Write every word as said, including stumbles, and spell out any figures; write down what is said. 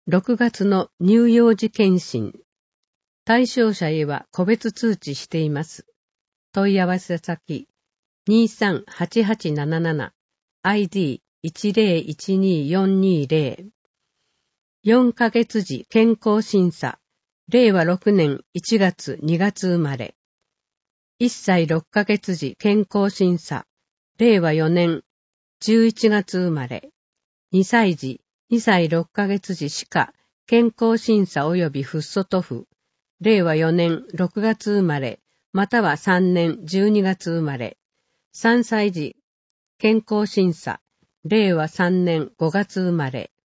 ろくがつの乳幼児検診。対象者へは個別通知しています。問い合わせ先 にさんはちはちなななな アイディーいちゼロいちによんにゼロ よんかげつ時健康審査れいわろくねんいちがつにがつ生まれいっさいろっかげつ時健康審査れいわよねんじゅういちがつ生まれにさい児にさいろっかげつ時歯科健康審査及びフッ素塗布れいわよねんろくがつ生まれまたはさんねんじゅうにがつ生まれさんさい児健康審査れいわさんねんごがつ生まれ